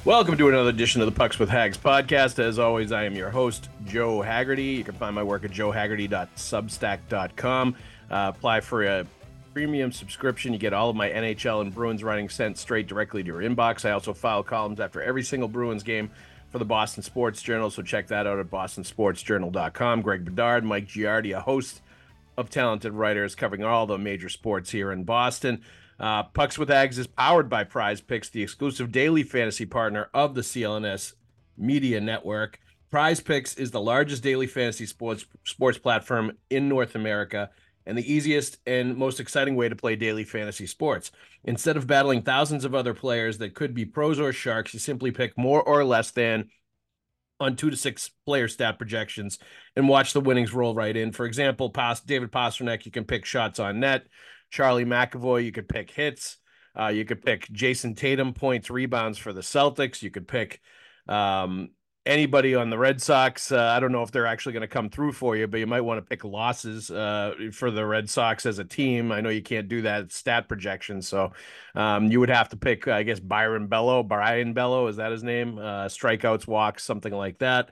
Welcome to another edition of the Pucks with Hags podcast. As always, I am your host, Joe Haggerty. You can find my work at joehaggerty.substack.com. Apply for a premium subscription. You get all of my NHL and Bruins writing sent straight directly to your inbox. I also file columns after every single Bruins game for the Boston Sports Journal, so check that out at bostonsportsjournal.com. Greg Bedard, Mike Giardi, a host of talented writers covering all the major sports here in Boston. Pucks with Hags is powered by Prize Picks, the exclusive daily fantasy partner of the CLNS Media Network. Prize Picks is the largest daily fantasy sports platform in North America and the easiest and most exciting way to play daily fantasy sports. Instead of battling thousands of other players that could be pros or sharks, you simply pick more or less than on 2 to 6 player stat projections and watch the winnings roll right in. For example, David Pastrnak, you can pick shots on net. Charlie McAvoy, you could pick hits. You could pick Jason Tatum, points, rebounds for the Celtics. You could pick anybody on the Red Sox. I don't know if they're actually going to come through for you, but you might want to pick losses for the Red Sox as a team. I know you can't do that stat projection, so you would have to pick, I guess, Brian Bello, is that his name? Strikeouts, walks, something like that.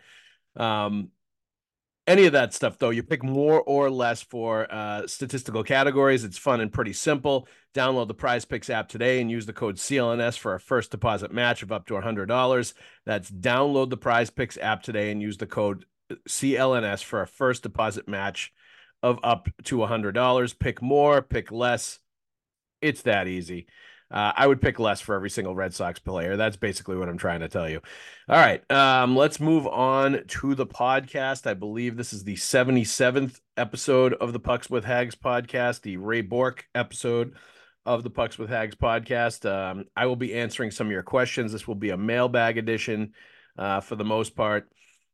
Any of that stuff, though, you pick more or less for statistical categories. It's fun and pretty simple. Download the Prize Picks app today and use the code CLNS for a first deposit match of up to $100. That's download the Prize Picks app today and use the code CLNS for a first deposit match of up to $100. Pick more, pick less. It's that easy. I would pick less for every single Red Sox player. That's basically what I'm trying to tell you. All right, let's move on to the podcast. I believe this is the 77th episode of the Pucks with Hags podcast, the Ray Bourque episode of the Pucks with Hags podcast. I will be answering some of your questions. This will be a mailbag edition for the most part.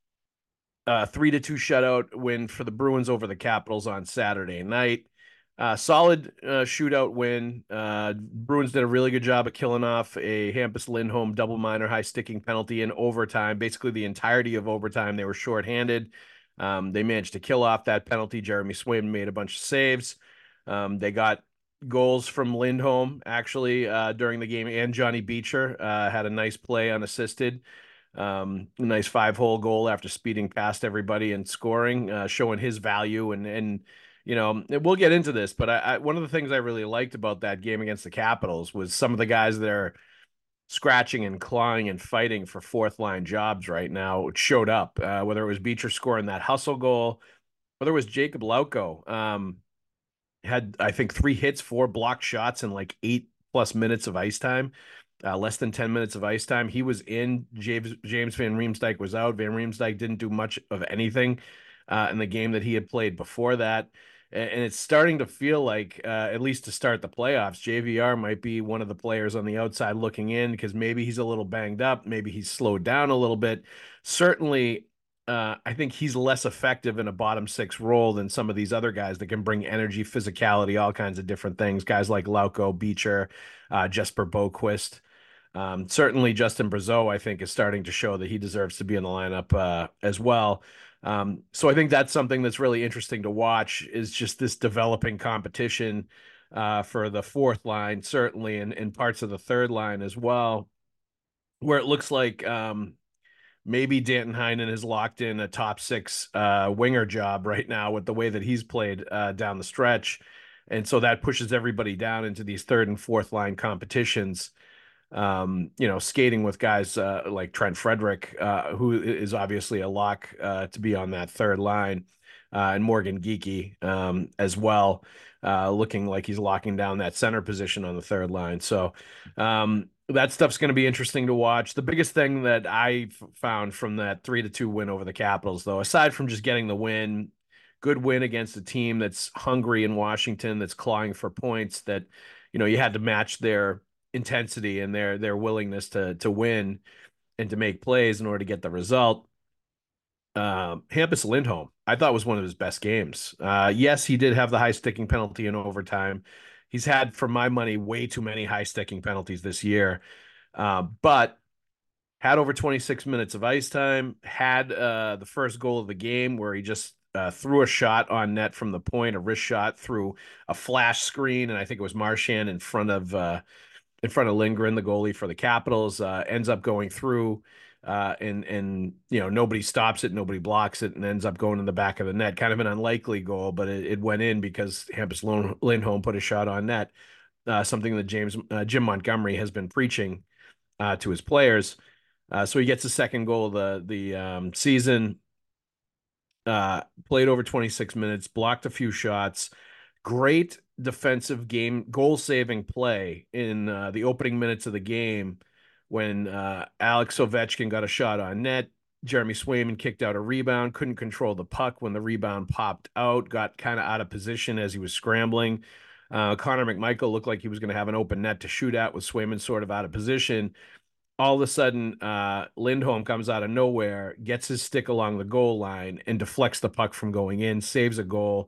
3-2 shutout win for the Bruins over the Capitals on Saturday night. Solid shootout win. Bruins did a really good job of killing off a Hampus Lindholm double minor high sticking penalty in overtime. Basically, the entirety of overtime, they were shorthanded. They managed to kill off that penalty. Jeremy Swayman made a bunch of saves. They got goals from Lindholm, actually, during the game, and Johnny Beecher had a nice play unassisted. A nice 5-hole goal after speeding past everybody and scoring, showing his value and you know, we'll get into this, but one of the things I really liked about that game against the Capitals was some of the guys that are scratching and clawing and fighting for fourth line jobs right now showed up, whether it was Beecher scoring that hustle goal, whether it was Jacob Lauko, had, I think, 3 hits, 4 blocked shots in like 8+ minutes of ice time, less than 10 minutes of ice time. He was in. James Van Riemsdyk was out. Van Riemsdyk didn't do much of anything in the game that he had played before that. And it's starting to feel like, at least to start the playoffs, JVR might be one of the players on the outside looking in because maybe he's a little banged up. Maybe he's slowed down a little bit. Certainly, I think he's less effective in a bottom 6 role than some of these other guys that can bring energy, physicality, all kinds of different things. Guys like Lauko, Beecher, Jesper Boquist. Certainly Justin Brazeau, I think, is starting to show that he deserves to be in the lineup as well. So I think that's something that's really interesting to watch, is just this developing competition for the fourth line, certainly, and parts of the third line as well, where it looks like maybe Danton Heinen has locked in a top 6 winger job right now with the way that he's played down the stretch. And so that pushes everybody down into these third and fourth line competitions. You know, skating with guys like Trent Frederick, who is obviously a lock to be on that third line, and Morgan Geekie as well, looking like he's locking down that center position on the third line. So that stuff's going to be interesting to watch. The biggest thing that I found from that 3-2 win over the Capitals, though, aside from just getting the win, good win against a team that's hungry in Washington, that's clawing for points, that, you know, you had to match their intensity and their willingness to win and to make plays in order to get the result. Hampus Lindholm, I thought, was one of his best games. Yes, he did have the high sticking penalty in overtime. He's had, for my money, way too many high sticking penalties this year. But had over 26 minutes of ice time, had the first goal of the game where he just threw a shot on net from the point, a wrist shot through a flash screen, and I think it was Marchand in front of in front of Lindgren, the goalie for the Capitals, ends up going through, and nobody stops it, nobody blocks it, and ends up going in the back of the net. Kind of an unlikely goal, but it went in because Hampus Lindholm put a shot on net. Something that Jim Montgomery has been preaching to his players. So he gets the second goal of the season. Played over 26 minutes, blocked a few shots. Great defensive game, goal-saving play in the opening minutes of the game when Alex Ovechkin got a shot on net. Jeremy Swayman kicked out a rebound, couldn't control the puck when the rebound popped out, got kind of out of position as he was scrambling. Connor McMichael looked like he was going to have an open net to shoot at with Swayman sort of out of position. All of a sudden, Lindholm comes out of nowhere, gets his stick along the goal line, and deflects the puck from going in, saves a goal.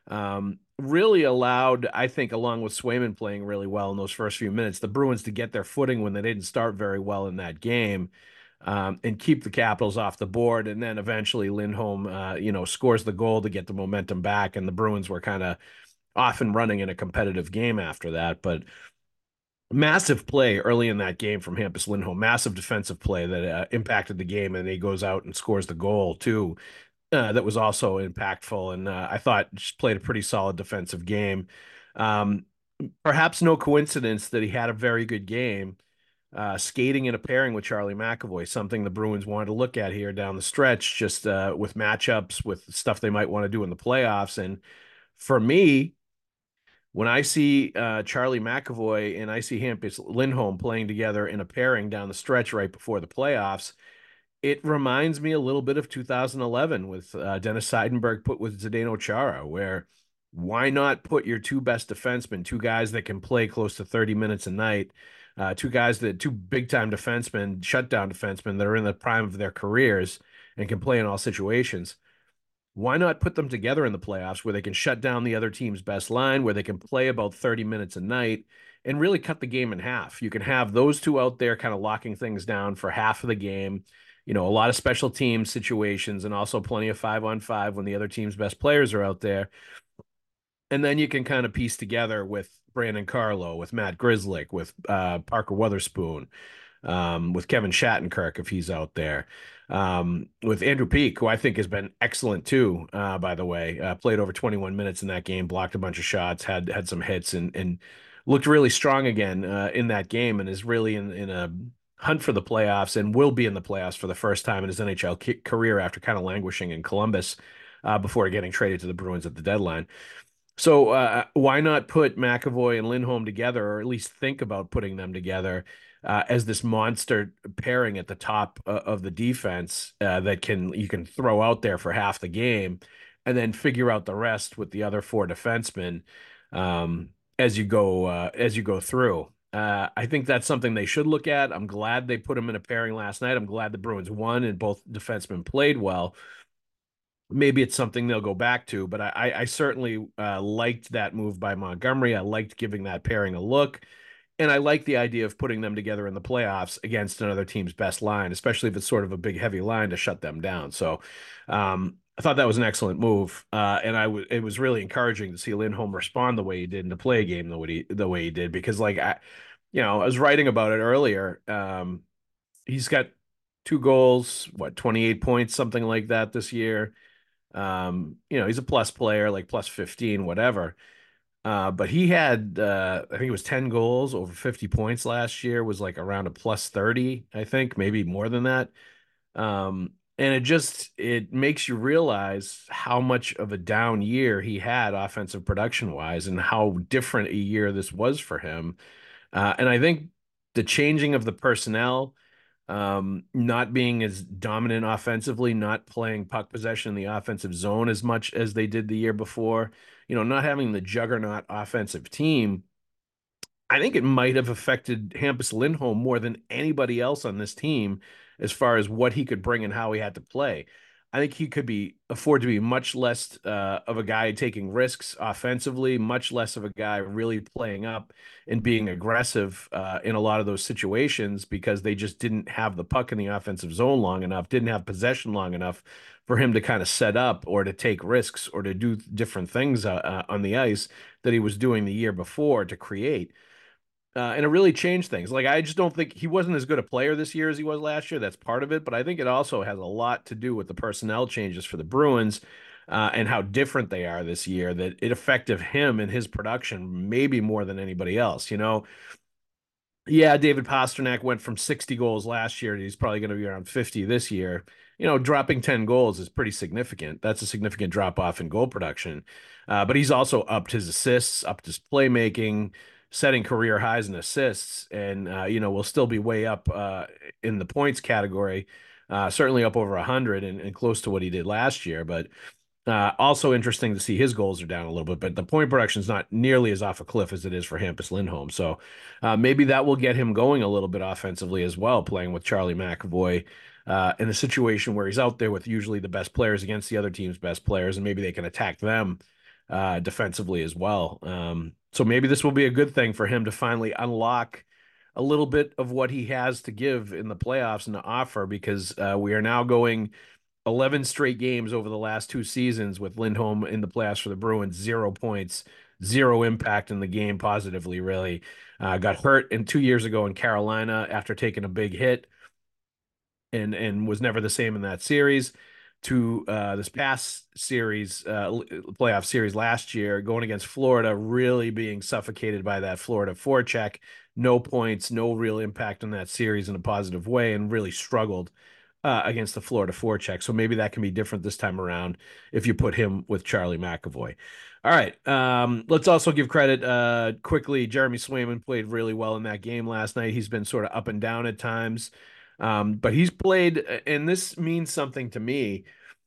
Really allowed, I think, along with Swayman playing really well in those first few minutes, the Bruins to get their footing when they didn't start very well in that game, and keep the Capitals off the board. And then eventually Lindholm, scores the goal to get the momentum back, and the Bruins were kind of off and running in a competitive game after that. But massive play early in that game from Hampus Lindholm, massive defensive play that impacted the game, and he goes out and scores the goal too. That was also impactful, and I thought just played a pretty solid defensive game. Um, Perhaps no coincidence that he had a very good game, skating in a pairing with Charlie McAvoy, something the Bruins wanted to look at here down the stretch, just with matchups, with stuff they might want to do in the playoffs. And for me, when I see Charlie McAvoy and I see Hampus Lindholm playing together in a pairing down the stretch right before the playoffs, it reminds me a little bit of 2011 with Dennis Seidenberg put with Zdeno Chara, where why not put your two best defensemen, two guys that can play close to 30 minutes a night, two big time defensemen, shutdown defensemen that are in the prime of their careers and can play in all situations. Why not put them together in the playoffs where they can shut down the other team's best line, where they can play about 30 minutes a night and really cut the game in half? You can have those two out there kind of locking things down for half of the game. A lot of special team situations and also plenty of 5-on-5 when the other team's best players are out there. And then you can kind of piece together with Brandon Carlo, with Matt Grzelcyk, with Parker Wotherspoon, with Kevin Shattenkirk if he's out there, with Andrew Peeke, who I think has been excellent too. By the way, played over 21 minutes in that game, blocked a bunch of shots, had some hits, and looked really strong again in that game, and is really in a hunt for the playoffs and will be in the playoffs for the first time in his NHL career after kind of languishing in Columbus before getting traded to the Bruins at the deadline. So why not put McAvoy and Lindholm together, or at least think about putting them together as this monster pairing at the top of the defense that you can throw out there for half the game, and then figure out the rest with the other four defensemen as you go through. I think that's something they should look at. I'm glad they put them in a pairing last night. I'm glad the Bruins won and both defensemen played well. Maybe it's something they'll go back to, but I certainly liked that move by Montgomery. I liked giving that pairing a look, and I like the idea of putting them together in the playoffs against another team's best line, especially if it's sort of a big, heavy line to shut them down. So I thought that was an excellent move, and it was really encouraging to see Lindholm respond the way he did and to play a game the way he did, because I was writing about it earlier. He's got 2 goals, 28 points, something like that this year. He's a plus player, like plus 15, whatever. But he had, I think it was 10 goals, over 50 points last year, was like around a plus 30, I think, maybe more than that. And it makes you realize how much of a down year he had offensive production wise and how different a year this was for him. And I think the changing of the personnel, not being as dominant offensively, not playing puck possession in the offensive zone as much as they did the year before, not having the juggernaut offensive team, I think it might have affected Hampus Lindholm more than anybody else on this team as far as what he could bring and how he had to play. I think he could afford to be much less of a guy taking risks offensively, much less of a guy really playing up and being aggressive in a lot of those situations, because they just didn't have the puck in the offensive zone long enough, didn't have possession long enough for him to kind of set up or to take risks or to do different things on the ice that he was doing the year before to create. And it really changed things. Like, I just don't think he wasn't as good a player this year as he was last year. That's part of it, but I think it also has a lot to do with the personnel changes for the Bruins, and how different they are this year. That it affected him and his production maybe more than anybody else. Yeah, David Pastrnak went from 60 goals last year. He's probably going to be around 50 this year. Dropping 10 goals is pretty significant. That's a significant drop off in goal production. But he's also upped his assists, upped his playmaking, setting career highs in assists, and will still be way up in the points category. Certainly up over 100 and close to what he did last year. But also interesting to see his goals are down a little bit, but the point production is not nearly as off a cliff as it is for Hampus Lindholm. So maybe that will get him going a little bit offensively as well, playing with Charlie McAvoy in a situation where he's out there with usually the best players against the other team's best players, and maybe they can attack them defensively as well. So maybe this will be a good thing for him to finally unlock a little bit of what he has to give in the playoffs and to offer, because we are now going 11 straight games over the last two seasons with Lindholm in the playoffs for the Bruins, 0 points, zero impact in the game positively, really. Got hurt 2 years ago in Carolina after taking a big hit, and was never the same in that series. To this past series, playoff series last year, going against Florida, really being suffocated by that Florida forecheck. No points, no real impact on that series in a positive way, and really struggled against the Florida forecheck. So maybe that can be different this time around if you put him with Charlie McAvoy. All right. Let's also give credit quickly. Jeremy Swayman played really well in that game last night. He's been sort of up and down at times. But he's played, and this means something to me.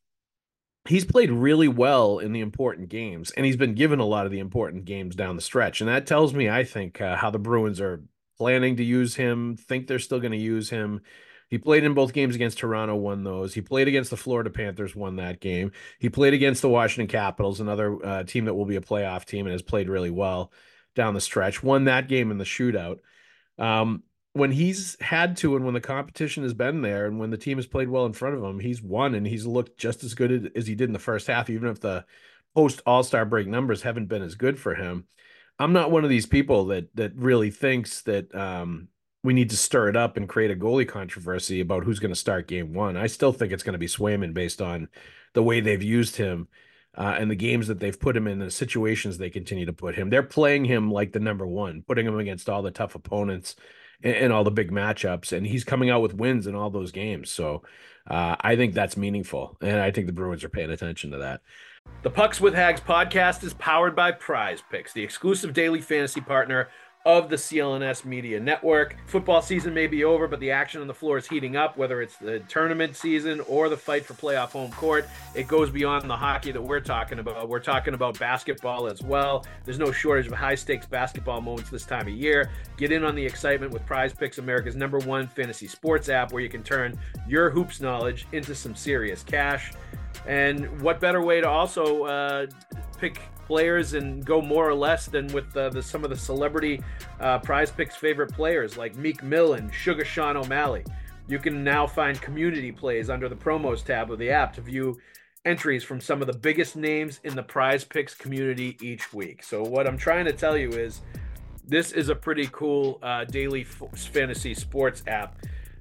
He's played really well in the important games, and he's been given a lot of the important games down the stretch. And that tells me, I think, how the Bruins are planning to use him, think they're still going to use him. He played in both games against Toronto, won those. He played against the Florida Panthers, won that game. He played against the Washington Capitals, another team that will be a playoff team and has played really well down the stretch, won that game in the shootout. Um, when he's had to, and when the competition has been there, and when the team has played well in front of him, he's won, and he's looked just as good as he did in the first half, even if the post All-Star break numbers haven't been as good for him. I'm not one of these people that really thinks that we need to stir it up and create a goalie controversy about who's going to start game one. I still think it's going to be Swayman based on the way they've used him and the games that they've put him in, the situations they continue to put him. They're playing him like the number one, putting him against all the tough opponents and all the big matchups, and he's coming out with wins in all those games. So I think that's meaningful, and I think the Bruins are paying attention to that. The Pucks with Hags podcast is powered by Prize Picks, the exclusive daily fantasy partner of the CLNS Media Network. Football season may be over, but the action on the floor is heating up, whether it's the tournament season or the fight for playoff home court. It goes beyond the hockey that we're talking about. We're talking about basketball as well. There's no shortage of high-stakes basketball moments this time of year. Get in on the excitement with Prize Picks, America's #1 fantasy sports app, where you can turn your hoops knowledge into some serious cash. And what better way to also pick players and go more or less than with some of the celebrity Prize Picks favorite players like Meek Mill and Sugar Sean O'Malley. You can now find community plays under the promos tab of the app to view entries from some of the biggest names in the Prize Picks community each week. So what I'm trying to tell you is this is a pretty cool daily fantasy sports app.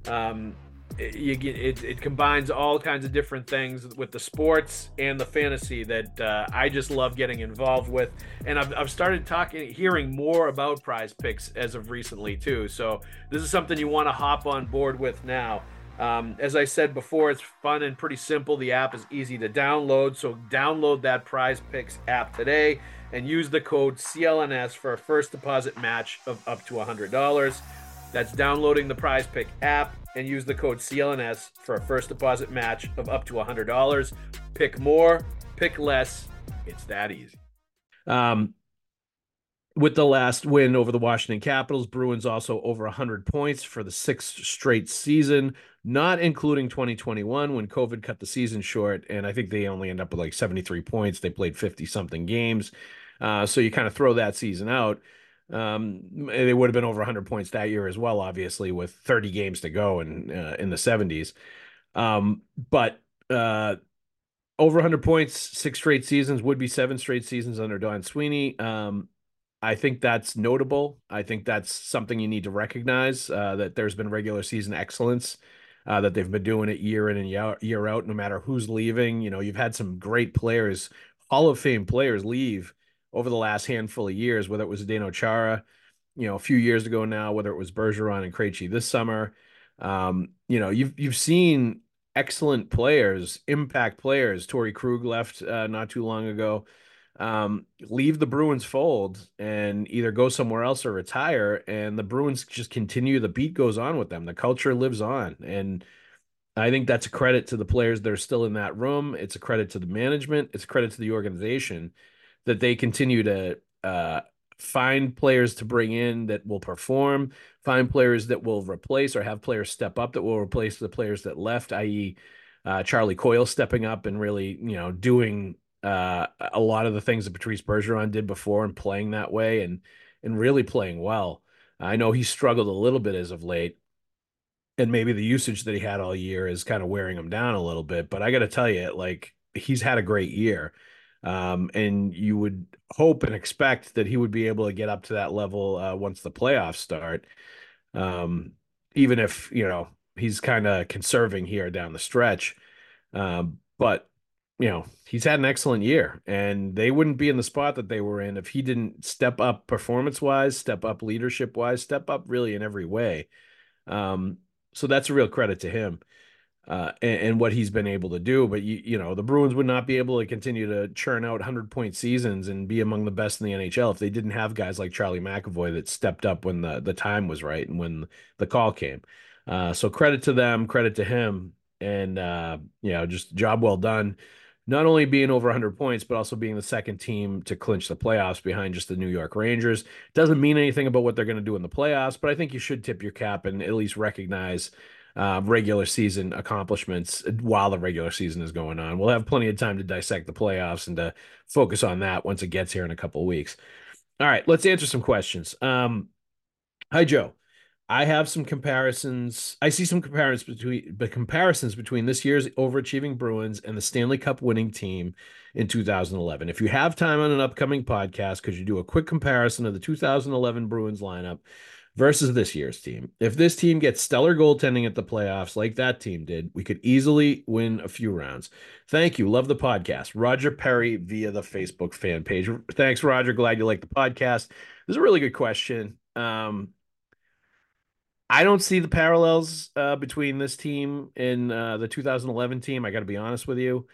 It combines all kinds of different things with the sports and the fantasy that I just love getting involved with, and I've started hearing more about Prize Picks as of recently too. So this is something you want to hop on board with now. As I said before, it's fun and pretty simple. The app is easy to download, so download that Prize Picks app today and use the code CLNS for a first deposit match of up to $100. That's downloading the Prize Pick app and use the code CLNS for a first deposit match of up to $100. Pick more, pick less. It's that easy. With the last win over the Washington Capitals, Bruins also over 100 points for the sixth straight season, not including 2021 when COVID cut the season short. And I think they only end up with like 73 points. They played 50-something games. So you kind of throw that season out. They would have been over 100 points that year as well, obviously, with 30 games to go in the 70s. But over 100 points, 6 straight seasons would be 7 straight seasons under Don Sweeney. I think that's notable. I think that's something you need to recognize, that there's been regular season excellence, that they've been doing it year in and year out, no matter who's leaving. You know, you've had some great players, Hall of Fame players leave over the last handful of years, whether it was Zdeno Chara, a few years ago now, whether it was Bergeron and Krejci this summer. You've seen excellent players, impact players. Torrey Krug left not too long ago. Leave the Bruins fold and either go somewhere else or retire. And the Bruins just continue. The beat goes on with them. The culture lives on. And I think that's a credit to the players that are still in that room. It's a credit to the management. It's a credit to the organization that they continue to find players to bring in that will perform, find players that will replace or have players step up that will replace the players that left, i.e., Charlie Coyle stepping up and really, doing a lot of the things that Patrice Bergeron did before and playing that way and really playing well. I know he struggled a little bit as of late, and maybe the usage that he had all year is kind of wearing him down a little bit. But I got to tell you, like, he's had a great year. And you would hope and expect that he would be able to get up to that level once the playoffs start. Um, Even if, he's kind of conserving here down the stretch. But, he's had an excellent year, and they wouldn't be in the spot that they were in if he didn't step up performance wise, step up leadership wise, step up really in every way. Um, so that's a real credit to him, and what he's been able to do. But the Bruins would not be able to continue to churn out 100-point seasons and be among the best in the NHL if they didn't have guys like Charlie McAvoy that stepped up when the time was right and when the call came. So credit to them, credit to him, and just job well done. Not only being over 100 points, but also being the second team to clinch the playoffs behind just the New York Rangers. Doesn't mean anything about what they're going to do in the playoffs, but I think you should tip your cap and at least recognize regular season accomplishments while the regular season is going on. We'll have plenty of time to dissect the playoffs and to focus on that once it gets here in a couple of weeks. All right, let's answer some questions. Hi, Joe. I have some comparisons. I see some comparisons between this year's overachieving Bruins and the Stanley Cup winning team in 2011. If you have time on an upcoming podcast, could you do a quick comparison of the 2011 Bruins lineup versus this year's team? If this team gets stellar goaltending at the playoffs like that team did, we could easily win a few rounds. Thank you. Love the podcast. Roger Perry via the Facebook fan page. Thanks, Roger. Glad you like the podcast. This is a really good question. I don't see the parallels between this team and the 2011 team. I got to be honest with you.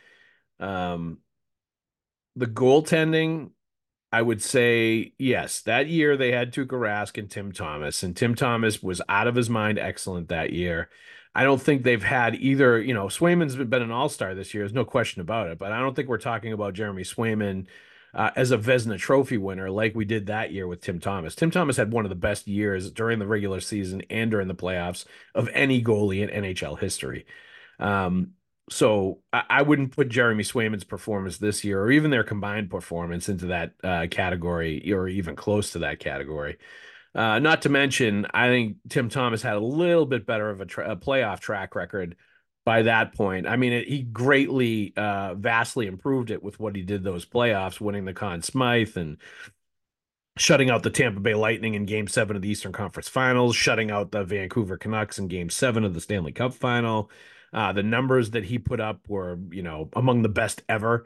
Um, the goaltending, I would say, yes, that year they had Tuukka Rask and Tim Thomas, and Tim Thomas was out of his mind excellent that year. I don't think they've had either, Swayman's been an all-star this year. There's no question about it, but I don't think we're talking about Jeremy Swayman as a Vezina Trophy winner like we did that year with Tim Thomas. Tim Thomas had one of the best years during the regular season and during the playoffs of any goalie in NHL history. Um, so I wouldn't put Jeremy Swayman's performance this year or even their combined performance into that category or even close to that category. Not to mention, I think Tim Thomas had a little bit better of a playoff track record by that point. I mean, he greatly, vastly improved it with what he did those playoffs, winning the Conn Smythe and shutting out the Tampa Bay Lightning in Game 7 of the Eastern Conference Finals, shutting out the Vancouver Canucks in Game 7 of the Stanley Cup Final. The numbers that he put up were, among the best ever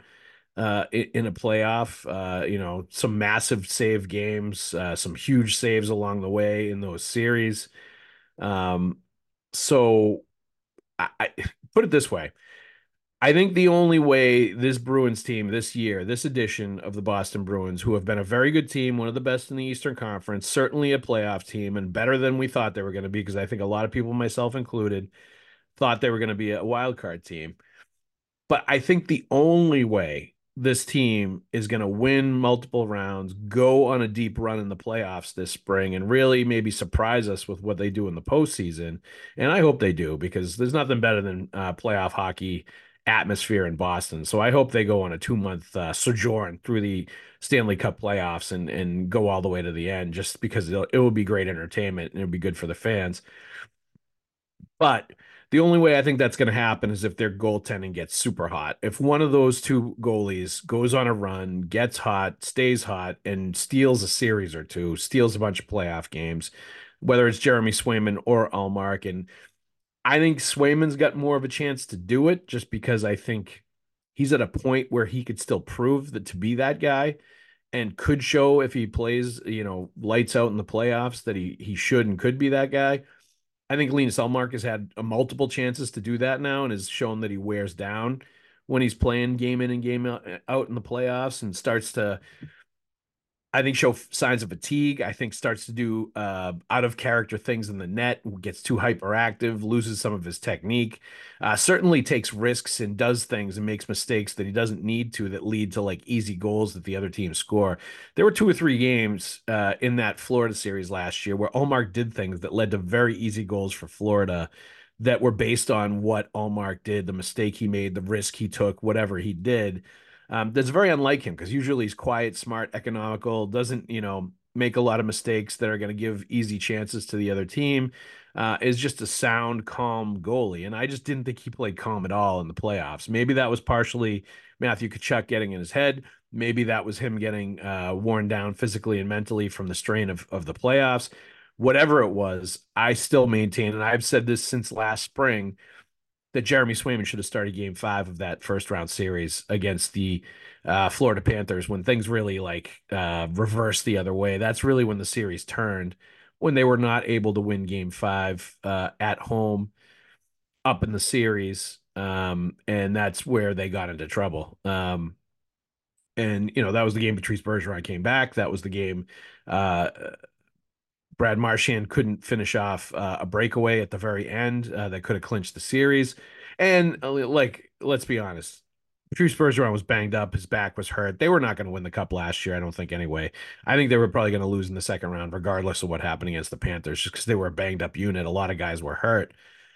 in a playoff. Some massive save games, some huge saves along the way in those series. Um, so I put it this way. I think the only way this Bruins team this year, this edition of the Boston Bruins, who have been a very good team, one of the best in the Eastern Conference, certainly a playoff team, and better than we thought they were going to be, because I think a lot of people, myself included, thought they were going to be a wild card team. But I think the only way this team is going to win multiple rounds, go on a deep run in the playoffs this spring, and really maybe surprise us with what they do in the postseason. And I hope they do, because there's nothing better than playoff hockey atmosphere in Boston. So I hope they go on a 2-month sojourn through the Stanley Cup playoffs and go all the way to the end, just because it will be great entertainment and it'll be good for the fans. But The only way I think that's going to happen is if their goaltending gets super hot. If one of those two goalies goes on a run, gets hot, stays hot, and steals a series or two, steals a bunch of playoff games, whether it's Jeremy Swayman or Allmark. And I think Swayman's got more of a chance to do it just because I think he's at a point where he could still prove that to be that guy and could show if he plays, lights out in the playoffs that he should and could be that guy. I think Linus Ullmark has had multiple chances to do that now and has shown that he wears down when he's playing game in and game out in the playoffs and starts to, I think, show signs of fatigue. I think starts to do out of character things in the net, gets too hyperactive, loses some of his technique, certainly takes risks and does things and makes mistakes that he doesn't need to that lead to like easy goals that the other team score. There were two or three games in that Florida series last year where Allmark did things that led to very easy goals for Florida that were based on what Allmark did, the mistake he made, the risk he took, whatever he did. That's very unlike him because usually he's quiet, smart, economical, doesn't, make a lot of mistakes that are going to give easy chances to the other team. Is just a sound, calm goalie. And I just didn't think he played calm at all in the playoffs. Maybe that was partially Matthew Tkachuk getting in his head. Maybe that was him getting worn down physically and mentally from the strain of the playoffs. Whatever it was, I still maintain, and I've said this since last spring, that Jeremy Swayman should have started game 5 of that first round series against the Florida Panthers when things really reversed the other way. That's really when the series turned, when they were not able to win game 5 at home up in the series. And that's where they got into trouble. And that was the game Patrice Bergeron came back. That was the game uh, Brad Marchand couldn't finish off a breakaway at the very end that could have clinched the series. And let's be honest, Patrice Bergeron was banged up. His back was hurt. They were not going to win the cup last year, I don't think, anyway. I think they were probably going to lose in the second round, regardless of what happened against the Panthers, just because they were a banged up unit. A lot of guys were hurt.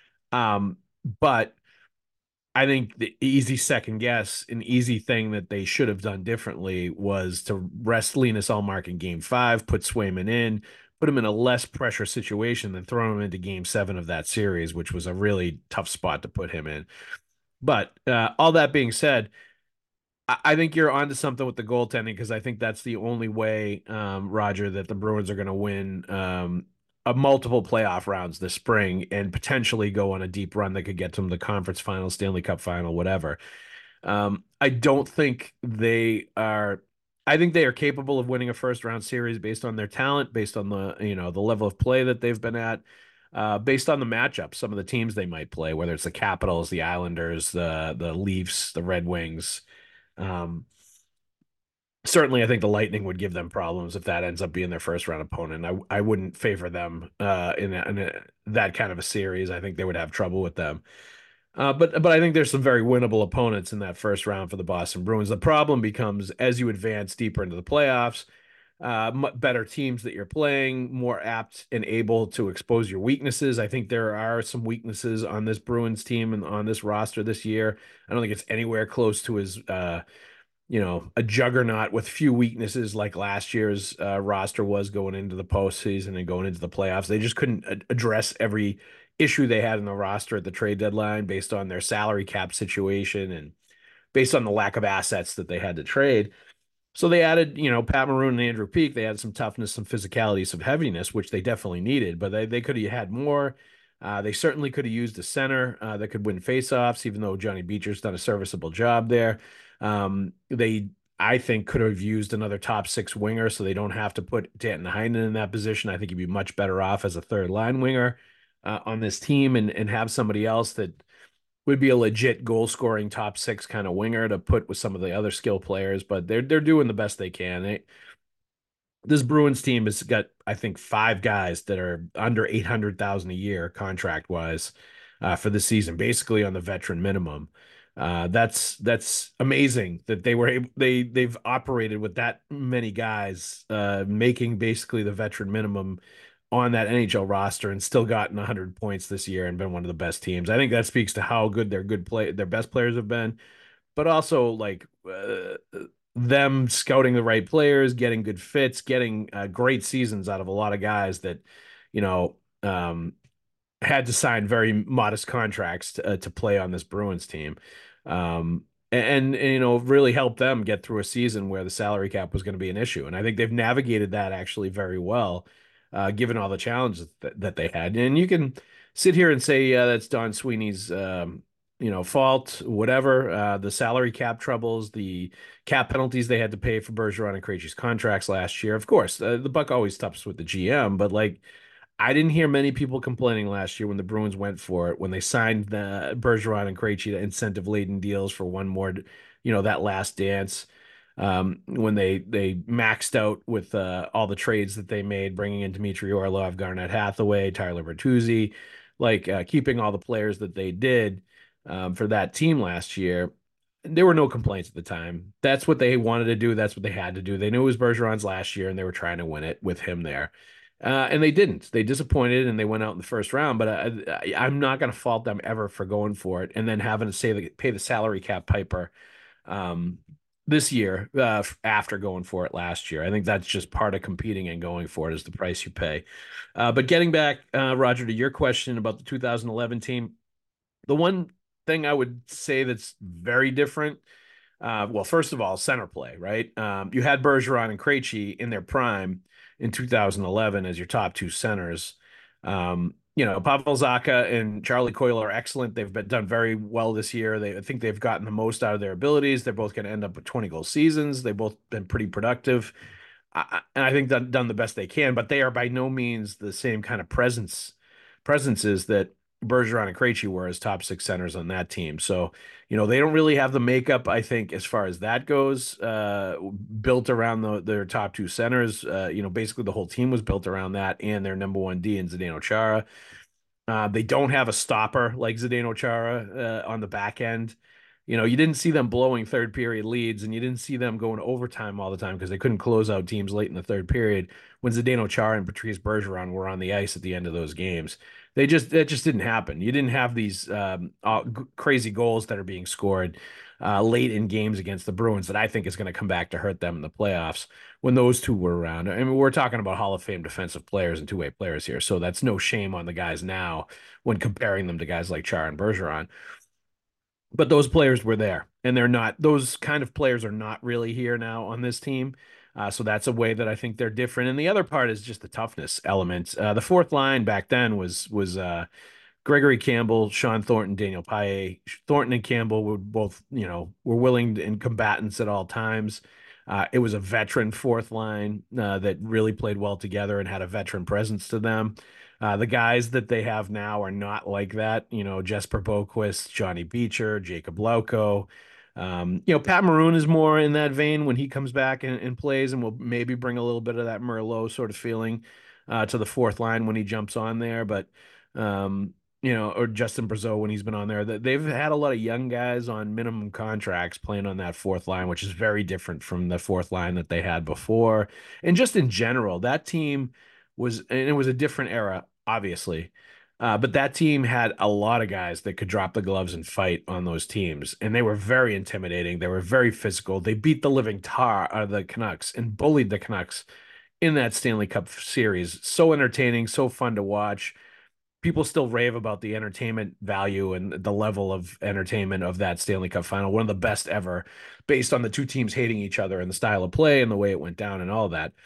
But I think the easy second guess, an easy thing that they should have done differently was to rest Linus Ullmark in game 5, put Swayman in, put him in a less pressure situation than throwing him into game 7 of that series, which was a really tough spot to put him in. But all that being said, I think you're onto something with the goaltending because I think that's the only way, Roger, that the Bruins are going to win a multiple playoff rounds this spring and potentially go on a deep run that could get them to the conference final, Stanley Cup final, whatever. I don't think they are. I think they are capable of winning a first round series based on their talent, based on the level of play that they've been at, based on the matchup, some of the teams they might play, whether it's the Capitals, the Islanders, the Leafs, the Red Wings. Um, Certainly, I think the Lightning would give them problems if that ends up being their first round opponent. I wouldn't favor them that kind of a series. I think they would have trouble with them. But I think there's some very winnable opponents in that first round for the Boston Bruins. The problem becomes as you advance deeper into the playoffs, better teams that you're playing, more apt and able to expose your weaknesses. I think there are some weaknesses on this Bruins team and on this roster this year. I don't think it's anywhere close to as a juggernaut with few weaknesses like last year's roster was going into the postseason and going into the playoffs. They just couldn't address every issue they had in the roster at the trade deadline based on their salary cap situation and based on the lack of assets that they had to trade. So they added, Pat Maroon and Andrew Peeke. They had some toughness, some physicality, some heaviness, which they definitely needed, but they could have had more. They certainly could have used a center that could win faceoffs, even though Johnny Beecher's done a serviceable job there. They, I think, could have used another top 6 winger so they don't have to put Danton Heinen in that position. I think he'd be much better off as a third line winger on this team and have somebody else that would be a legit goal scoring top 6 kind of winger to put with some of the other skill players. But they're doing the best they can. This Bruins team has got, I think, 5 guys that are under 800,000 a year contract wise for the season, basically on the veteran minimum. That's amazing that they were able, they've operated with that many guys making basically the veteran minimum on that NHL roster and still gotten 100 points this year and been one of the best teams. I think that speaks to how good their best players have been, but also them scouting the right players, getting good fits, getting great seasons out of a lot of guys that, you know, um, had to sign very modest contracts to play on this Bruins team. Really help them get through a season where the salary cap was going to be an issue. And I think they've navigated that actually very well, given all the challenges that they had. And you can sit here and say, yeah, that's Don Sweeney's, fault, whatever. The salary cap troubles, the cap penalties they had to pay for Bergeron and Krejci's contracts last year. Of course, the buck always stops with the GM, but like, I didn't hear many people complaining last year when the Bruins went for it, when they signed the Bergeron and Krejci to incentive-laden deals for one more, that last dance. When they maxed out with all the trades that they made, bringing in Dmitry Orlov, Garnett Hathaway, Tyler Bertuzzi, like keeping all the players that they did for that team last year. There were no complaints at the time. That's what they wanted to do. That's what they had to do. They knew it was Bergeron's last year, and they were trying to win it with him there. And they didn't. They disappointed and they went out in the first round. But I'm not going to fault them ever for going for it and then having to pay the salary cap piper um, this year after going for it last year. I think that's just part of competing and going for it is the price you pay. But getting back, Roger, to your question about the 2011 team, the one thing I would say that's very different. Well, first of all, center play, right? You had Bergeron and Krejci in their prime in 2011 as your top two centers. Pavel Zacha and Charlie Coyle are excellent. They've done very well this year. I think they've gotten the most out of their abilities. They're both going to end up with 20-goal seasons. They've both been pretty productive. And I think done the best they can, but they are by no means the same kind of presences that Bergeron and Krejci were as top six centers on that team. So, they don't really have the makeup, I think, as far as that goes, built around their top two centers. Basically the whole team was built around that and their number one D in Zdeno Chara. They don't have a stopper like Zdeno Chara on the back end. You didn't see them blowing third period leads, and you didn't see them going to overtime all the time because they couldn't close out teams late in the third period when Zdeno Chara and Patrice Bergeron were on the ice at the end of those games. That just didn't happen. You didn't have these crazy goals that are being scored late in games against the Bruins that I think is going to come back to hurt them in the playoffs when those two were around. I mean, we're talking about Hall of Fame defensive players and two-way players here, so that's no shame on the guys now when comparing them to guys like Char and Bergeron. But those players were there, and they're not. Those kind of players are not really here now on this team. So that's a way that I think they're different. And the other part is just the toughness element. The fourth line back then was Gregory Campbell, Sean Thornton, Daniel Paille. Thornton and Campbell were both, were willing and combatants at all times. It was a veteran fourth line that really played well together and had a veteran presence to them. The guys that they have now are not like that. Jesper Boquist, Johnny Beecher, Jacob Lauko. Pat Maroon is more in that vein when he comes back and plays and will maybe bring a little bit of that Merlot sort of feeling to the fourth line when he jumps on there. But or Justin Brazeau when he's been on there. They've had a lot of young guys on minimum contracts playing on that fourth line, which is very different from the fourth line that they had before. And just in general, that team and it was a different era, obviously. But that team had a lot of guys that could drop the gloves and fight on those teams. And they were very intimidating. They were very physical. They beat the living tar out of the Canucks and bullied the Canucks in that Stanley Cup series. So entertaining, so fun to watch. People still rave about the entertainment value and the level of entertainment of that Stanley Cup final, one of the best ever, based on the two teams hating each other and the style of play and the way it went down and all that.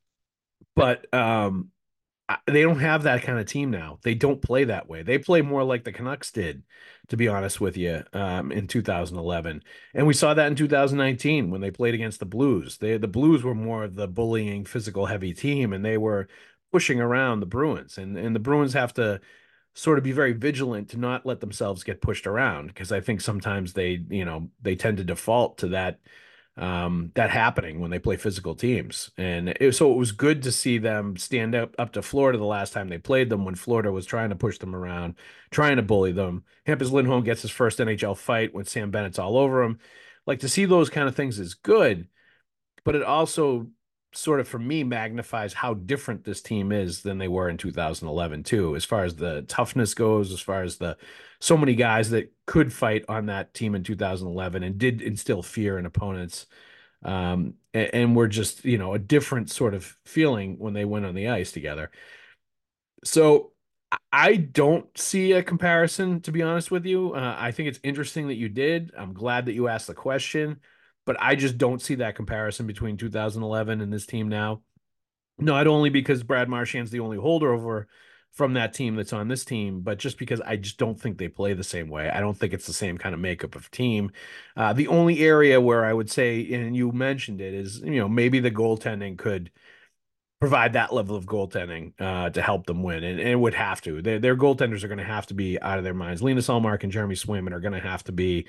But they don't have that kind of team now. They don't play that way. They play more like the Canucks did, to be honest with you, in 2011. And we saw that in 2019 when they played against the Blues. The Blues were more of the bullying, physical, heavy team, and they were pushing around the Bruins. And the Bruins have to sort of be very vigilant to not let themselves get pushed around because I think sometimes they tend to default to that happening when they play physical teams. So it was good to see them stand up to Florida the last time they played them when Florida was trying to push them around, trying to bully them. Hampus Lindholm gets his first NHL fight when Sam Bennett's all over him. Like to see those kind of things is good, but it also sort of for me magnifies how different this team is than they were in 2011 too, as far as the toughness goes, as far as the so many guys that could fight on that team in 2011 and did instill fear in opponents. And we're just, a different sort of feeling when they went on the ice together. So I don't see a comparison, to be honest with you. I think it's interesting that you did. I'm glad that you asked the question, but I just don't see that comparison between 2011 and this team now. Not only because Brad Marchand's the only holdover from that team that's on this team, but just because I just don't think they play the same way. I don't think it's the same kind of makeup of team. The only area where I would say, and you mentioned it, is maybe the goaltending could provide that level of goaltending to help them win, and it would have to. Their goaltenders are going to have to be out of their minds. Linus Ullmark and Jeremy Swayman are going to have to be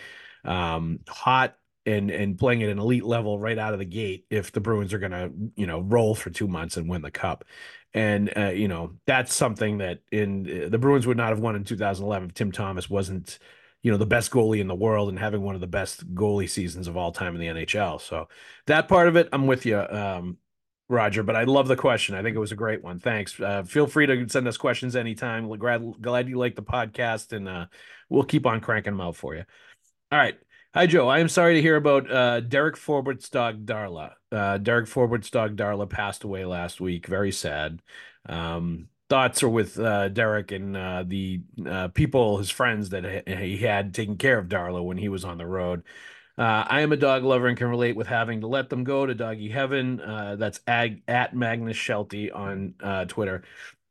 hot and playing at an elite level right out of the gate if the Bruins are going to roll for 2 months and win the cup. And that's something that in the Bruins would not have won in 2011 if Tim Thomas wasn't the best goalie in the world and having one of the best goalie seasons of all time in the NHL. So that part of it, I'm with you. Roger, but I love the question. I think it was a great one. Thanks. Feel free to send us questions anytime. Glad you like the podcast, and we'll keep on cranking them out for you. All right. Hi, Joe. I am sorry to hear about Derek Forbort's dog, Darla. Derek Forbort's dog, Darla, passed away last week. Very sad. Thoughts are with Derek and the people, his friends that he had taking care of Darla when he was on the road. I am a dog lover and can relate with having to let them go to doggy heaven. That's at Magnus Shelty on Twitter.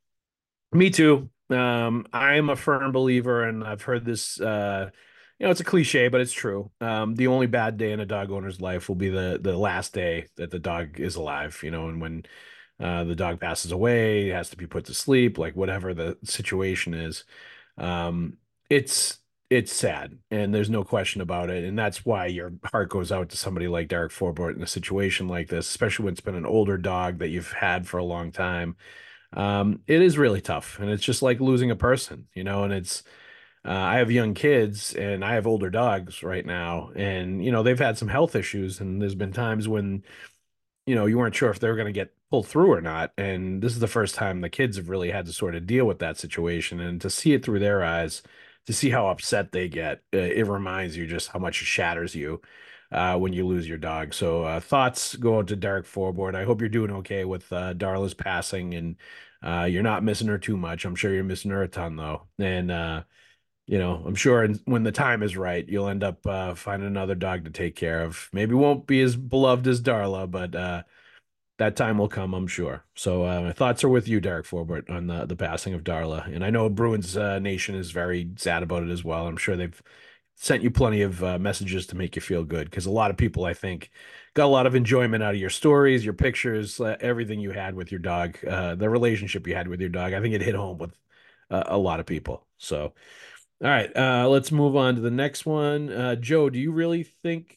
Me too. I'm a firm believer, and I've heard this. It's a cliche, but it's true. The only bad day in a dog owner's life will be the last day that the dog is alive. And when the dog passes away, has to be put to sleep, like whatever the situation is. Um, it's it's sad, and there's no question about it. And that's why your heart goes out to somebody like Derek Forbort in a situation like this, especially when it's been an older dog that you've had for a long time. It is really tough, and it's just like losing a person, and I have young kids and I have older dogs right now, and they've had some health issues, and there's been times when you weren't sure if they were going to get pulled through or not. And this is the first time the kids have really had to sort of deal with that situation. And to see it through their eyes, to see how upset they get, it reminds you just how much it shatters you when you lose your dog. So thoughts go out to Derek Forboard. I hope you're doing okay with Darla's passing, and you're not missing her too much. I'm sure you're missing her a ton though. And I'm sure when the time is right, you'll end up finding another dog to take care of. Maybe won't be as beloved as Darla, but that time will come, I'm sure. So my thoughts are with you, Derek Forbort, on the passing of Darla. And I know Bruins Nation is very sad about it as well. I'm sure they've sent you plenty of messages to make you feel good because a lot of people, I think, got a lot of enjoyment out of your stories, your pictures, everything you had with your dog, the relationship you had with your dog. I think it hit home with a lot of people. So. All right, let's move on to the next one. Joe, do you really think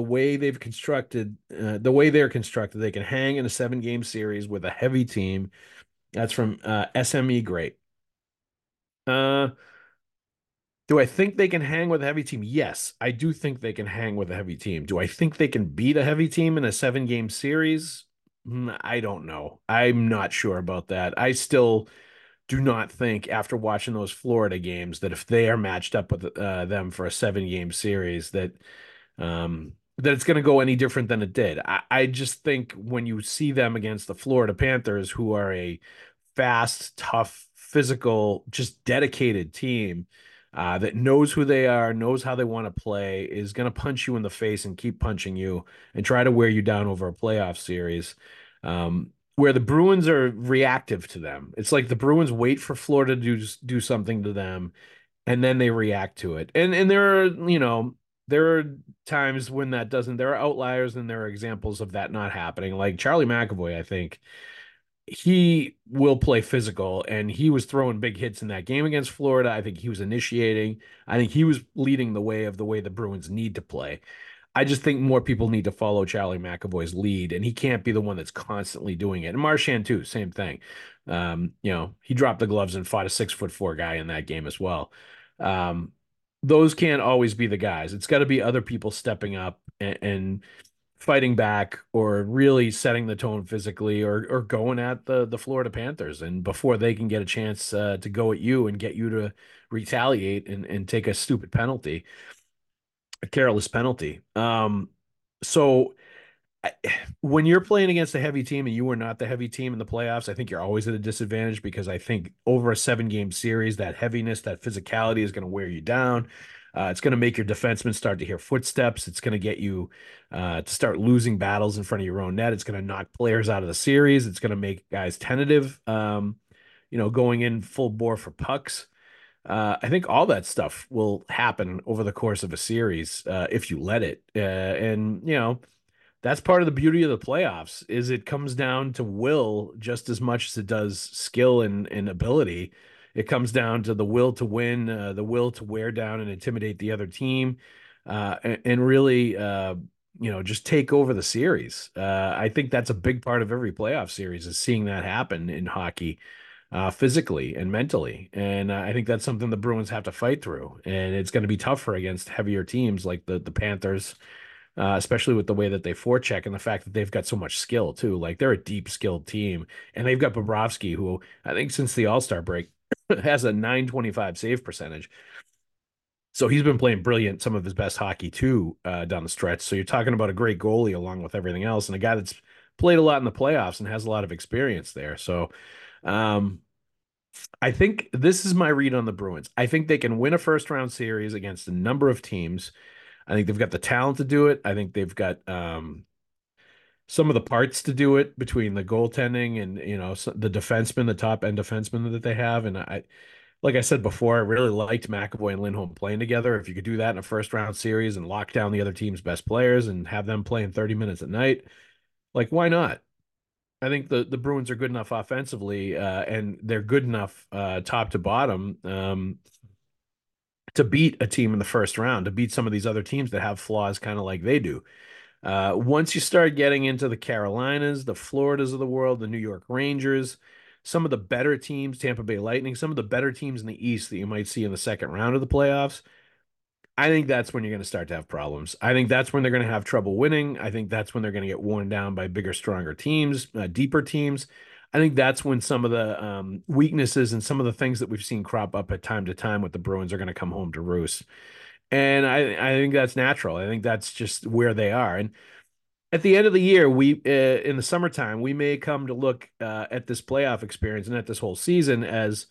the way they're constructed, they can hang in a 7 game series with a heavy team? That's from SME Great. Uh, do I think they can hang with a heavy team? Yes, I do think they can hang with a heavy team. Do I think they can beat a heavy team in a 7 game series? I don't know. I'm not sure about that. I still do not think after watching those Florida games that if they are matched up with them for a 7 game series that it's going to go any different than it did. I just think when you see them against the Florida Panthers, who are a fast, tough, physical, just dedicated team that knows who they are, knows how they want to play, is going to punch you in the face and keep punching you and try to wear you down over a playoff series. Where the Bruins are reactive to them. It's like the Bruins wait for Florida to do something to them, and then they react to it. And there are times when that doesn't. There are outliers, and there are examples of that not happening. Like Charlie McAvoy, I think he will play physical, and he was throwing big hits in that game against Florida. I think he was initiating. I think he was leading the way of the way the Bruins need to play. I just think more people need to follow Charlie McAvoy's lead, and he can't be the one that's constantly doing it. And Marchand too, same thing. He dropped the gloves and fought a 6'4" guy in that game as well. Um, those can't always be the guys. It's got to be other people stepping up and fighting back or really setting the tone physically or going at the Florida Panthers. And before they can get a chance to go at you and get you to retaliate and take a stupid penalty, a careless penalty. So I, when you're playing against a heavy team and you are not the heavy team in the playoffs, I think you're always at a disadvantage because I think over a 7 game series, that heaviness, that physicality is going to wear you down. It's going to make your defensemen start to hear footsteps. It's going to get you to start losing battles in front of your own net. It's going to knock players out of the series. It's going to make guys tentative, going in full bore for pucks. I think all that stuff will happen over the course of a series if you let it. And that's part of the beauty of the playoffs is it comes down to will just as much as it does skill and ability. It comes down to the will to win, the will to wear down and intimidate the other team, and really, just take over the series. I think that's a big part of every playoff series is seeing that happen in hockey, physically and mentally. And I think that's something the Bruins have to fight through. And it's going to be tougher against heavier teams like the Panthers, especially with the way that they forecheck and the fact that they've got so much skill too. Like they're a deep skilled team, and they've got Bobrovsky, who I think since the All-Star break has a 925 save percentage. So he's been playing brilliant, some of his best hockey too, down the stretch. So you're talking about a great goalie along with everything else, and a guy that's played a lot in the playoffs and has a lot of experience there. So um, I think this is my read on the Bruins. I think they can win a first round series against a number of teams. I think they've got the talent to do it. I think they've got some of the parts to do it between the goaltending and the defenseman, the top end defenseman that they have. And like I said before, I really liked McAvoy and Lindholm playing together. If you could do that in a first round series and lock down the other team's best players and have them playing 30 minutes a night, like why not? I think the Bruins are good enough offensively, and they're good enough top to bottom, to beat a team in the first round, to beat some of these other teams that have flaws kind of like they do. Once you start getting into the Carolinas, the Floridas of the world, the New York Rangers, some of the better teams, Tampa Bay Lightning, some of the better teams in the East that you might see in the second round of the playoffs, I think that's when you're going to start to have problems. I think that's when they're going to have trouble winning. I think that's when they're going to get worn down by bigger, stronger teams, deeper teams. I think that's when some of the weaknesses and some of the things that we've seen crop up at time to time with the Bruins are going to come home to roost. And I think that's natural. I think that's just where they are. And at the end of the year, we in the summertime, we may come to look at this playoff experience and at this whole season as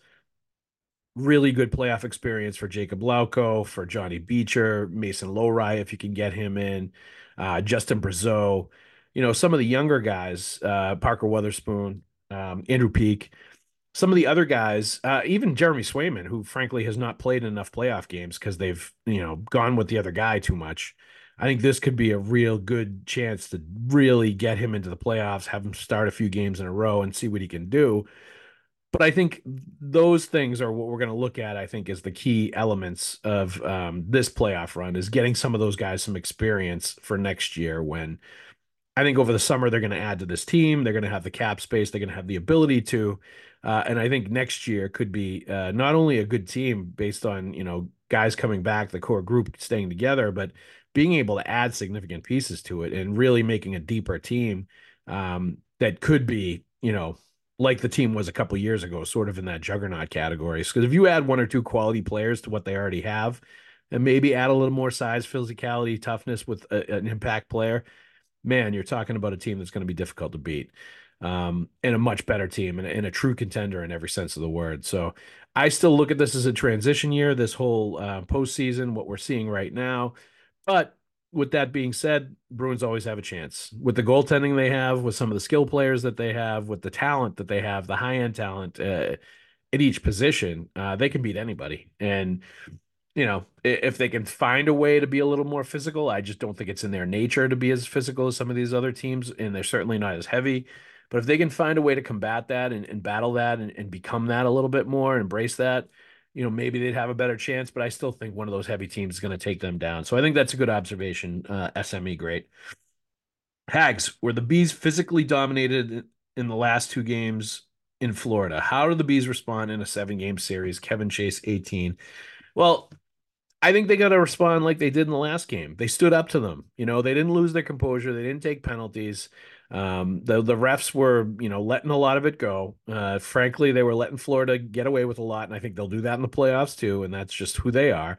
really good playoff experience for Jacob Lauko, for Johnny Beecher, Mason Lowry, if you can get him in, Justin Brazeau, some of the younger guys, Parker Weatherspoon, Andrew Peak, some of the other guys, even Jeremy Swayman, who frankly has not played enough playoff games because they've, gone with the other guy too much. I think this could be a real good chance to really get him into the playoffs, have him start a few games in a row and see what he can do. But I think those things are what we're going to look at, I think, as the key elements of this playoff run is getting some of those guys some experience for next year when I think over the summer they're going to add to this team. They're going to have the cap space. They're going to have the ability to. And I think next year could be not only a good team based on, guys coming back, the core group staying together, but being able to add significant pieces to it and really making a deeper team that could be, like the team was a couple years ago, sort of in that juggernaut category. Because if you add one or two quality players to what they already have, and maybe add a little more size, physicality, toughness with an impact player, man, you're talking about a team that's going to be difficult to beat, and a much better team and a true contender in every sense of the word. So I still look at this as a transition year, this whole postseason, what we're seeing right now. But with that being said, Bruins always have a chance with the goaltending they have, with some of the skill players that they have, with the talent that they have, the high end talent at each position. They can beat anybody. And if they can find a way to be a little more physical, I just don't think it's in their nature to be as physical as some of these other teams, and they're certainly not as heavy. But if they can find a way to combat that and battle that and become that a little bit more, embrace that, maybe they'd have a better chance. But I still think one of those heavy teams is going to take them down. So I think that's a good observation. SME, great. Hags, were the Bees physically dominated in the last 2 games in Florida? How do the Bees respond in a 7 game series? Kevin Chase, 18. Well, I think they got to respond like they did in the last game. They stood up to them. They didn't lose their composure. They didn't take penalties. The refs were, letting a lot of it go. Frankly, they were letting Florida get away with a lot, and I think they'll do that in the playoffs too. And that's just who they are.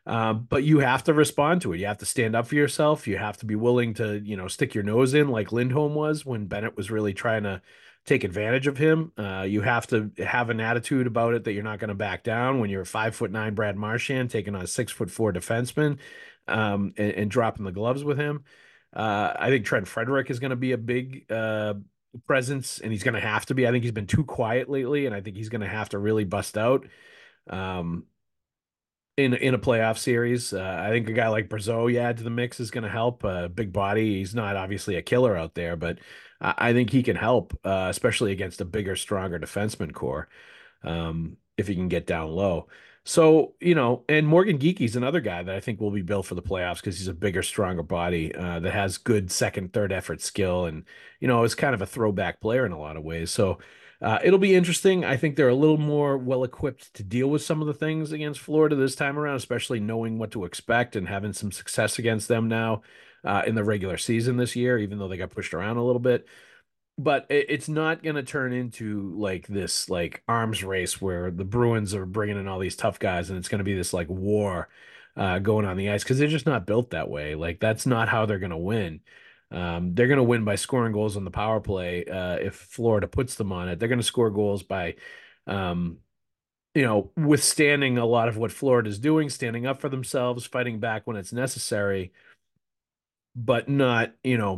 But you have to respond to it. You have to stand up for yourself. You have to be willing to, stick your nose in like Lindholm was when Bennett was really trying to take advantage of him. You have to have an attitude about it that you're not going to back down when you're a 5'9" Brad Marchand taking on a 6'4" defenseman, and dropping the gloves with him. I think Trent Frederick is going to be a big presence, and he's going to have to be. I think he's been too quiet lately, and I think he's going to have to really bust out. Um, in a playoff series. I think a guy like Brazeau you add to the mix is going to help. Big body. He's not obviously a killer out there, but I think he can help, especially against a bigger, stronger defenseman core, if he can get down low. So, and Morgan Geeky's another guy that I think will be built for the playoffs because he's a bigger, stronger body that has good second, third effort skill. And, is kind of a throwback player in a lot of ways. So, it'll be interesting. I think they're a little more well equipped to deal with some of the things against Florida this time around, especially knowing what to expect and having some success against them now in the regular season this year, even though they got pushed around a little bit. But it's not going to turn into like this like arms race where the Bruins are bringing in all these tough guys and it's going to be this like war going on the ice because they're just not built that way. Like that's not how they're going to win. They're going to win by scoring goals on the power play. If Florida puts them on it, they're going to score goals by, um, withstanding a lot of what Florida's doing, standing up for themselves, fighting back when it's necessary, but not,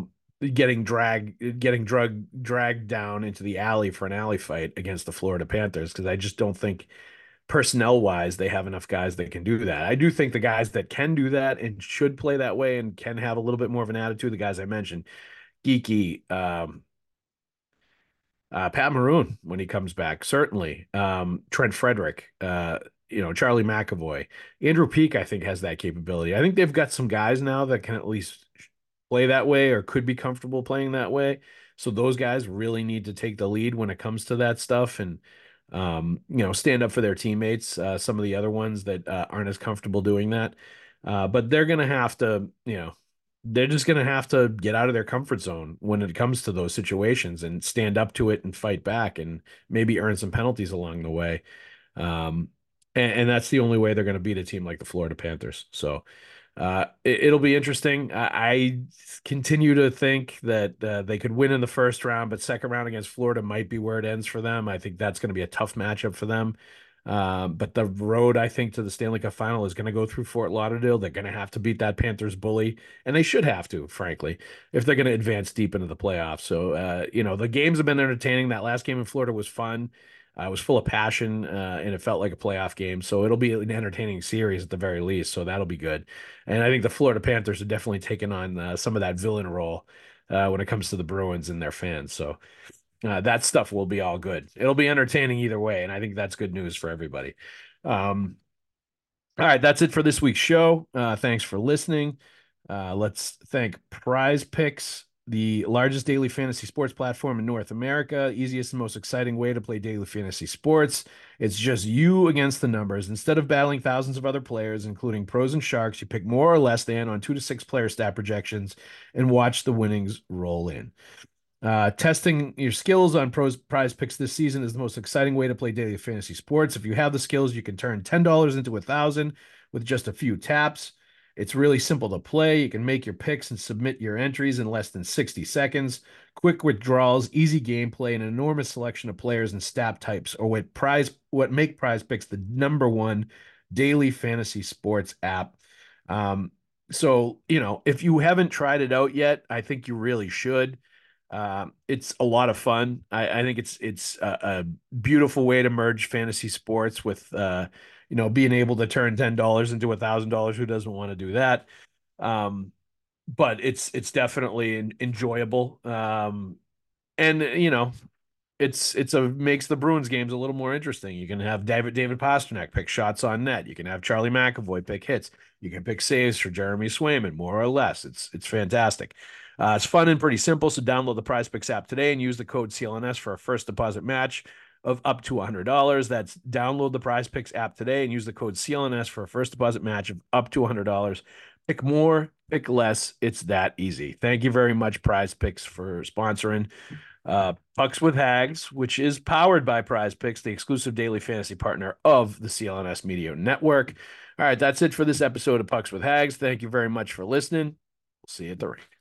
dragged down into the alley for an alley fight against the Florida Panthers because I just don't think personnel wise they have enough guys that can do that. I do think the guys that can do that and should play that way and can have a little bit more of an attitude, the guys I mentioned, Geeky, Pat Maroon when he comes back, certainly. Trent Frederick, Charlie McAvoy, Andrew Peak, I think has that capability. I think they've got some guys now that can at least play that way or could be comfortable playing that way. So those guys really need to take the lead when it comes to that stuff and stand up for their teammates. Some of the other ones that aren't as comfortable doing that, but they're gonna have to, they're just going to have to get out of their comfort zone when it comes to those situations and stand up to it and fight back and maybe earn some penalties along the way. Um, and that's the only way they're going to beat a team like the Florida Panthers. So it'll be interesting. I continue to think that they could win in the first round, but second round against Florida might be where it ends for them. I think that's going to be a tough matchup for them. But the road, I think, to the Stanley Cup final is going to go through Fort Lauderdale. They're going to have to beat that Panthers bully, and they should have to, frankly, if they're going to advance deep into the playoffs. So, the games have been entertaining. That last game in Florida was fun. It was full of passion, and it felt like a playoff game. So it'll be an entertaining series at the very least. So that'll be good. And I think the Florida Panthers are definitely taking on some of that villain role when it comes to the Bruins and their fans. So that stuff will be all good. It'll be entertaining either way, and I think that's good news for everybody. Um, all right, that's it for this week's show. Thanks for listening. Let's thank Prize Picks, the largest daily fantasy sports platform in North America, easiest and most exciting way to play daily fantasy sports. It's just you against the numbers. Instead of battling thousands of other players, including pros and sharks, you pick more or less than on 2 to 6 player stat projections and watch the winnings roll in. Testing your skills on Prize Picks this season is the most exciting way to play daily fantasy sports. If you have the skills, you can turn $10 into 1,000 with just a few taps. It's really simple to play. You can make your picks and submit your entries in less than 60 seconds. Quick withdrawals, easy gameplay, and an enormous selection of players and stat types are what make Prize Picks the number one daily fantasy sports app. So, if you haven't tried it out yet, I think you really should. It's a lot of fun. I think it's a beautiful way to merge fantasy sports with being able to turn $10 into $1,000. Who doesn't want to do that? But it's definitely enjoyable. And it's a makes the Bruins games a little more interesting. You can have David Pastrnak pick shots on net. You can have Charlie McAvoy pick hits. You can pick saves for Jeremy Swayman, more or less. It's fantastic. It's fun and pretty simple. So download the Prize Picks app today and use the code CLNS for a first deposit match of up to $100. That's download the Prize Picks app today and use the code CLNS for a first deposit match of up to $100. Pick more, pick less. It's that easy. Thank you very much, Prize Picks, for sponsoring. Pucks with Hags, which is powered by Prize Picks, the exclusive daily fantasy partner of the CLNS Media Network. All right, that's it for this episode of Pucks with Hags. Thank you very much for listening. We'll see you at the rink.